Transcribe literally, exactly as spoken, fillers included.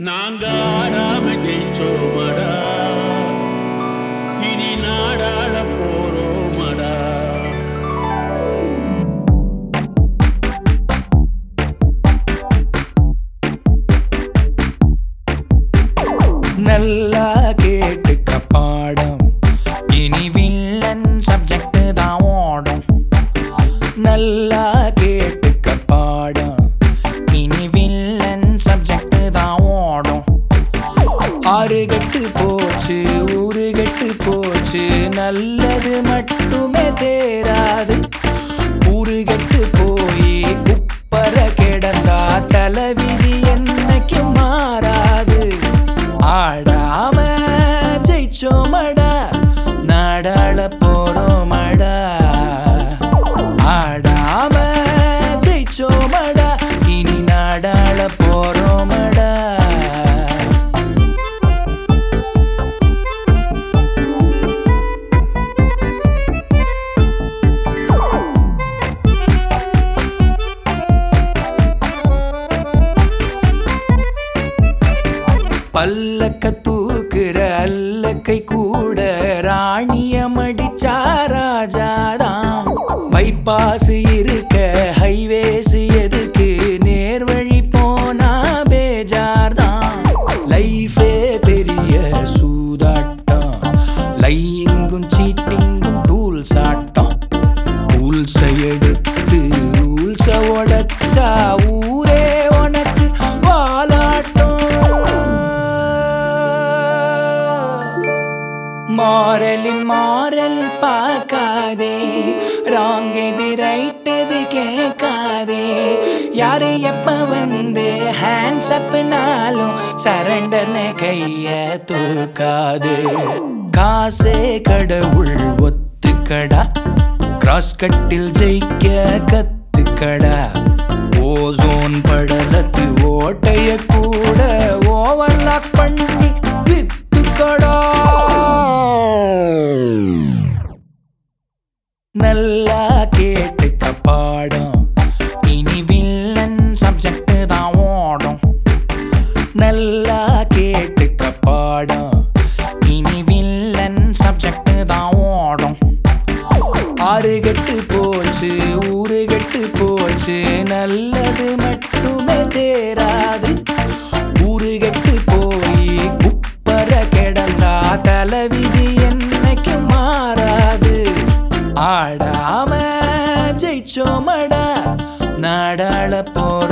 நாங்க ஆடாம ஜெயிச்சோமடா, இனி நாடாள போறோமடா. நல்லா கேட்டுக்க பாடம், இனி வில்லன் சப்ஜெக்ட் தான் ஓடும். நல்லா கேட்டுக்க பாடம், இனி வில்லன் சப்ஜெக்ட் தான் ஓடும். ஆறு கெட்டு போச்சு ஊரு கெட்டு போச்சு, நல்லது மட்டுமே தேராது. ஊரு கெட்டு போய் குப்பர கிடந்தா தலைவிதி என்னைக்கு மாறாது. ஆடாம ஜெயிச்சோமடா, நாடாள போறோமடா. ஆடாம ஜெயிச்சோமடா, இனி நாடாள போறோமடா. பல்லக்க தூக்குற அல்லக்கை கூட ராணிய மடிச்சா ராஜாதான். பைபாஸ் இருக்க ஹைவேஸ் எதுக்கு, நேர்வழி போனா பேஜார்தான். லைஃபே பெரிய சூதாட்டம், லையிங்கும் சீட்டிங்கும் டூல்ஸ் ஆட்டம். ரூல்ஸை எடுத்து ரூல்ஸை உடைச்சா ஊரே உனக்கு வாலாட்டம். மாரலின் மாரல் பார்க்காதே, ராங் எது ரைட் எது கேட்காதே. யாரு எப்ப வந்து ஹேண்ட்ஸ் அப்னாலும் சரண்டர்னு கைய தூக்காது. காசே கடவுள் ஒத்துக்கடா, கிராஸ் கட்டில் ஜெயிக்க கத்துக்கடா. ஓசோன் படலத்து ஓட்டைய கூட ஓவர்லாக் பண்ணி வித்துக்கடா. நல்லா கேட்டுக்க பாடம், இனி வில்லன் சப்ஜெக்ட் தான் ஓடும். நல்லா கேட்டுக்க பாடம், இனி வில்லன் சப்ஜெக்ட் தான் ஓடும். ஆறு கெட்டு போச்சு ஊரு கெட்டு போச்சு, நல்லது மட்டுமே தேராது. ஊரு கெட்டு போய் குப்பர கிடந்தா தலைவிதி என்னைக்கு மாறாது. ஆடாம ஜெயிச்சோமடா, நாடாள போற